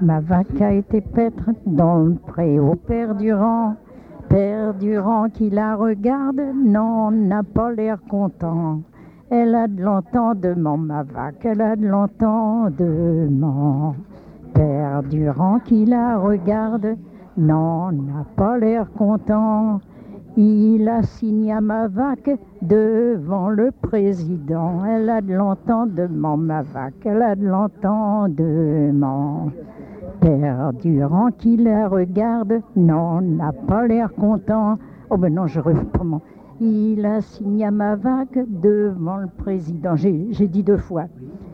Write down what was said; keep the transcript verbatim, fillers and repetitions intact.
Ma vaque a été paître dans le pré au Père Durand. Père Durand qui la regarde, non, n'a pas l'air content. Elle a de l'entendement, ma vaque, elle a de l'entendement. Père Durand qui la regarde, non, n'a pas l'air content. Il a signé à ma vaque devant le président. Elle a de l'entendement, ma vaque, elle a de l'entendement. Père Durand qui la regarde, non, n'a pas l'air content. Oh ben non, je reprends. Il a signé à ma vaque devant le président. J'ai, j'ai dit deux fois.